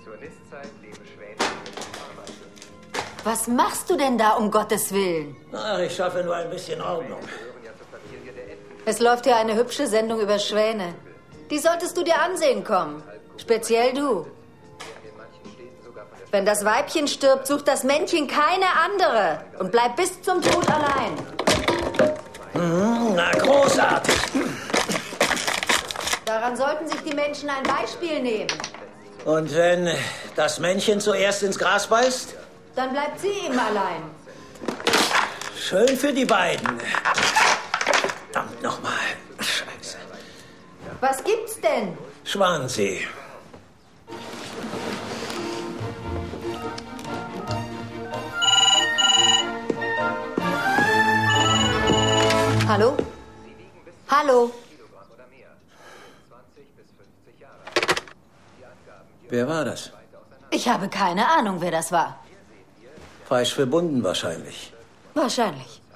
Was machst du denn da, um Gottes Willen? Ach, ich schaffe nur ein bisschen Ordnung. Es läuft ja eine hübsche Sendung über Schwäne. Die solltest du dir ansehen kommen. Speziell du. Wenn das Weibchen stirbt, sucht das Männchen keine andere und bleibt bis zum Tod allein. Na, großartig. Daran sollten sich die Menschen ein Beispiel nehmen. Und wenn das Männchen zuerst ins Gras beißt? Dann bleibt sie eben allein. Schön für die beiden. Verdammt nochmal. Scheiße. Was gibt's denn? Schwansee. Hallo? Hallo? Wer war das? Ich habe keine Ahnung, wer das war. Falsch verbunden wahrscheinlich. Wahrscheinlich.